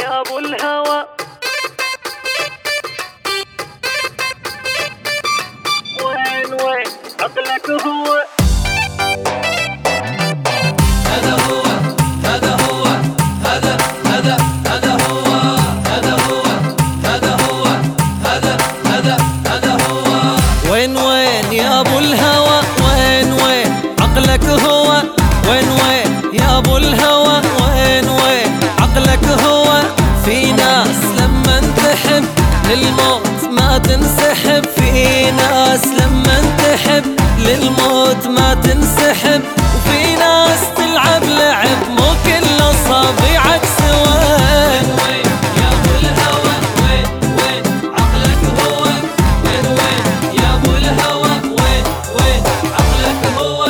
يا ابو الهوى وين عقلك هو هذا هو هذا هو هذا هذا هذا هو هذا هو هذا هو هذا هذا هذا هو وين يا ابو الهوى وين عقلك هو وين يا ابو الهوى وين عقلك هو في ناس لما تحب للموت ما تنسحب في ناس لما تحب للموت ما تنسحب وفي ناس تلعب لعب مو كل اصابعك سوين يا ابو الهوى وين عقلك هو وين يا ابو الهوى وين عقلك هو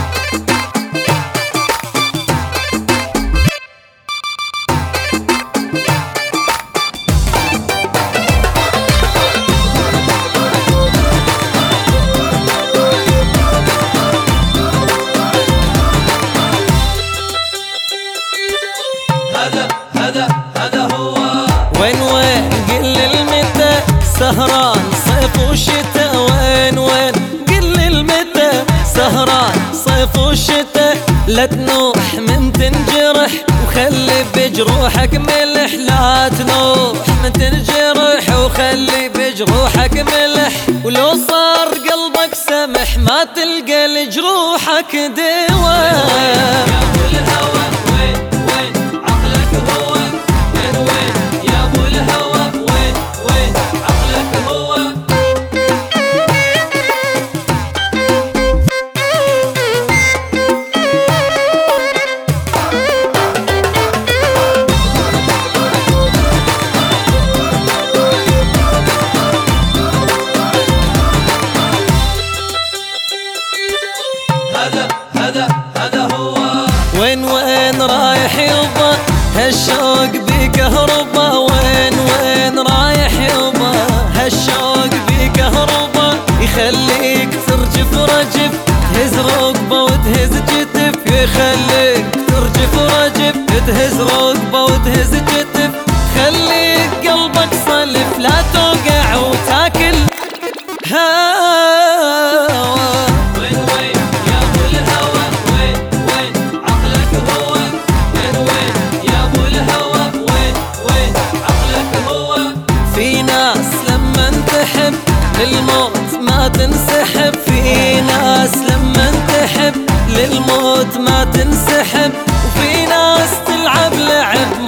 هذا هو وين قل المتى سهران صيف وشتاء وين قل المتى سهران صيف وشتاء لا تنوح من تنجرح وخلي بجروحك ملح لا تنوح من تنجرح وخلي بجروحك ملح ولو صار قلبك سمح ما تلقى لجروحك دواء هذا هو وين رايح يبا هالشوق بكهربا وين رايح يبا هالشوق بكهربا يخليك ترجف رجف تهز ركبه وتهز جتف يخليك ترجف رجف تهز ركبه وتهز جتف خليك قلبك صلف لا توقع وتاكل في ناس لما تحب للموت ما تنسحب في ناس لما تحب للموت ما تنسحب وفي ناس تلعب لعب